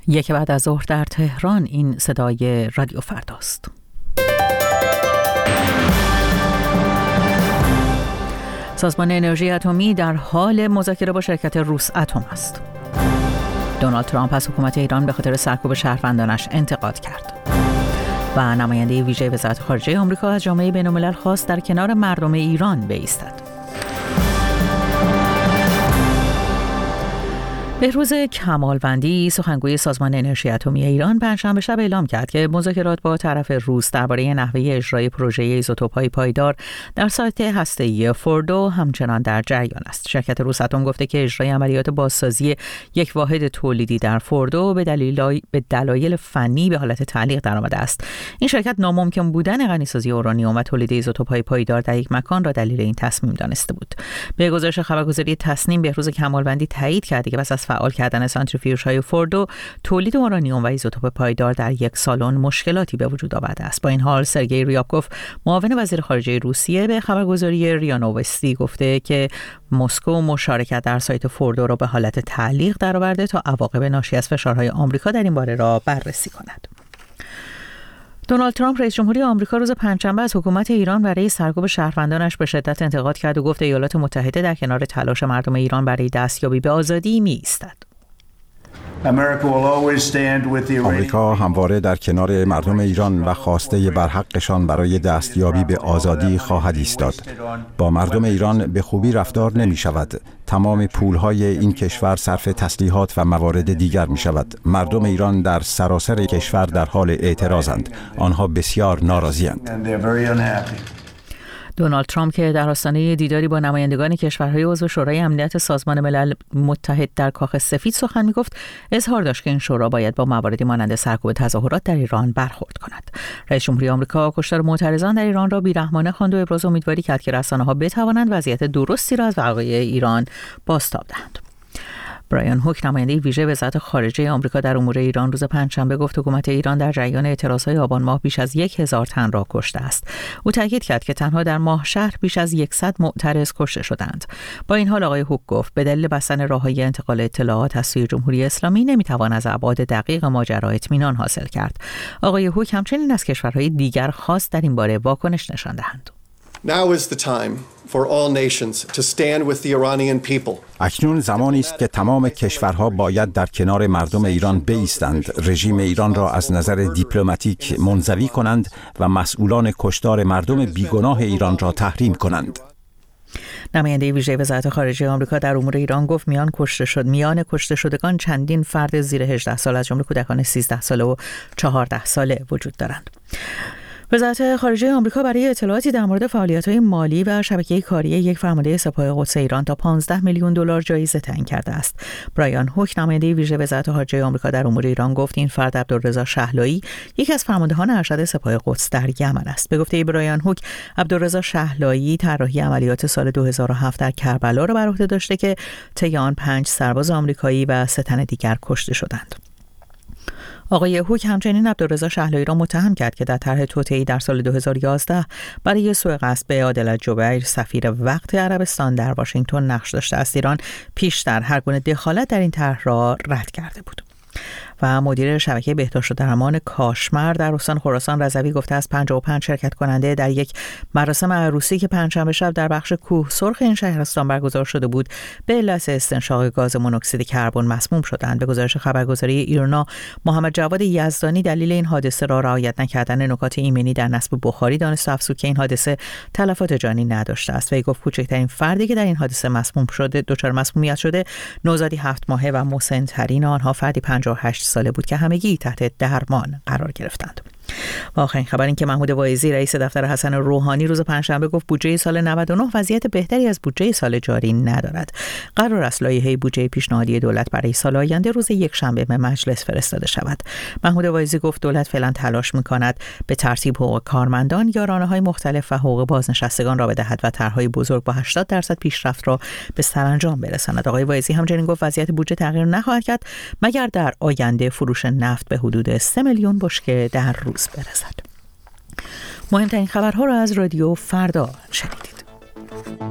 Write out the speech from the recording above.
یک بعد از ظهر در تهران. این صدای رادیو فرداست. سازمان انرژی اتمی در حال مذاکره با شرکت روس اتم است. دونالد ترامپ از حکومت ایران به خاطر سرکوب شهروندانش انتقاد کرد. و نماینده ویژه وزارت خارجه آمریکا از جامعه بین‌الملل خواست در کنار مردم ایران بایستد. بهروز کمالوندی، سخنگوی سازمان انرژی اتمی ایران، پنجشنبه شب اعلام کرد که مذاکرات با طرف روس درباره نحوه اجرای پروژه ایزوتوپ‌های پایدار در سایت هسته‌ای فوردو همچنان در جریان است. شرکت روس اتم گفته که اجرای عملیات بازسازی یک واحد تولیدی در فوردو به دلایل فنی به حالت تعلیق درآمده است. این شرکت ناممکن بودن غنیسازی اورانیوم و تولید ایزوتوپ‌های پایدار در یک مکان را دلیل این تصمیم دانسته بود. به گزارش خبرگزاری تصنیم، بهروز کمالوندی تایید کرد که پس از فعال کردن سانتریفیوژهای فوردو، تولید اورانیوم و ایزوتوپ پایدار در یک سالن مشکلاتی به وجود آورده است. با این حال سرگئی ریابکوف، معاون وزیر خارجه روسیه، به خبرگزاری ریا نووستی گفته که مسکو مشارکت در سایت فوردو را به حالت تعلیق درآورده تا عواقب ناشی از فشارهای آمریکا در این باره را بررسی کند. دونالد ترامپ، رئیس جمهوری آمریکا، روز پنجشنبه از حکومت ایران برای سرکوب شهروندانش به شدت انتقاد کرد و گفت ایالات متحده در کنار تلاش مردم ایران برای دستیابی به آزادی می‌ایستد. آمریکا همواره در کنار مردم ایران و خواسته برحقشان برای دستیابی به آزادی خواهد ایستاد. با مردم ایران به خوبی رفتار نمی شود. تمام پولهای این کشور صرف تسلیحات و موارد دیگر می شود. مردم ایران در سراسر کشور در حال اعتراضند. آنها بسیار ناراضی‌اند. دونالد ترامپ که در آستانه دیداری با نمایندگان کشورهای عضو شورای امنیت سازمان ملل متحد در کاخ سفید سخن می‌گفت، اظهار داشت که این شورا باید با مواردی مانند سرکوب تظاهرات در ایران برخورد کند. رئیس جمهوری آمریکا کشتار معترضان در ایران را بی‌رحمانه خواند و ابراز امیدواری کرد که رسانه‌ها بتوانند وضعیت درستی را از وقایع ایران بازتاب دهند. برایان هوک، نماینده ویژه وزارت خارجه آمریکا در امور ایران، روز پنجشنبه گفت حکومت ایران در جریان اعتراضهای آبان ماه بیش از 1000 تن را کشته است. او تاکید کرد که تنها در ماه شهر بیش از 100 معترض کشته شدند. با این حال آقای هوک گفت به دلیل بستن راههای انتقال اطلاعات از سوی جمهوری اسلامی نمیتوان از ابعاد دقیق ماجرا اطمینان حاصل کرد. آقای هوک همچنین از کشورهای دیگر خواست در این باره واکنش نشان دهند. Now is the time for all nations to stand with the Iranian people. اکنون زمانی است که تمام کشورها باید در کنار مردم ایران بایستند، رژیم ایران را از نظر دیپلماتیک منزوی کنند و مسئولان کشتار مردم بیگناه ایران را تحریم کنند. نماینده ویژه وزارت خارجه آمریکا در امور ایران گفت میان کشته شدگان چندین فرد زیر 18 سال از جمله کودکان 13 ساله و 14 ساله وجود دارند. وزارت خارجه آمریکا برای اطلاعاتی در مورد فعالیت‌های مالی و شبکه کاری یک فرمانده سپاه قدس ایران تا 15 میلیون دلار جایزه تعیین کرده است. برایان هوک، نماینده ویژه وزارت خارجه آمریکا در امور ایران گفت این فرد عبدالرضا شهلایی یکی از فرماندهان ارشد سپاه قدس در یمن است. به گفته برایان هوک، عبدالرضا شهلایی طراحی عملیات سال 2007 در کربلا را بر عهده داشته که طی آن 5 سرباز آمریکایی و 3 تن دیگر کشته شدند. آقای هوک همچنین عبدالرضا شهلایی را متهم کرد که در طرح توطئه‌ای در سال 2011 برای سوء قصد به عادل جبیر، سفیر وقت عربستان در واشنگتن نقش داشته است. ایران پیشتر هر گونه دخالت در این طرح را رد کرده بود. و مدیر شبکه بهداشت و درمان کاشمر در استان خراسان رضوی گفته از 55 شرکت کننده در یک مراسم عروسی که پنجشنبه شب در بخش کوه سرخ این شهرستان برگزار شده بود به علت استنشاق گاز مونوکسید کربن مسموم شدند. به گزارش خبرگزاری ایرنا، محمد جواد یزدانی دلیل این حادثه را رعایت نکردن نکات ایمنی در نصب بخاری دانست و افزود که این حادثه تلفات جانی نداشته است. وی گفت کوچکترین فردی که در این حادثه دچار مسمومیت شده نوزادی 7 ماهه و مسن‌ترین آنها فردی 58 ساله بود که همگی تحت درمان قرار گرفتند. و آخرین خبر این که محمود واعظی، رئیس دفتر حسن روحانی، روز پنجشنبه گفت بودجه سال 99 وضعیت بهتری از بودجه سال جاری ندارد. قرار است لایحه بودجه پیشنهادی دولت برای سال آینده روز یکشنبه به مجلس فرستاده شود. محمود واعظی گفت دولت فعلا تلاش می‌کند به ترتیب حقوق کارمندان، یارانه‌های مختلف و حقوق بازنشستگان را بدهد و طرح‌های بزرگ با 80% پیشرفت را به سرانجام برساند. آقای واعظی همچنین گفت وضعیت بودجه تغییر نخواهد کرد مگر در آینده فروش نفت به حدود 3 میلیون بشکه در روز برسد. مهمترین خبرها را از رادیو فردا شنیدید.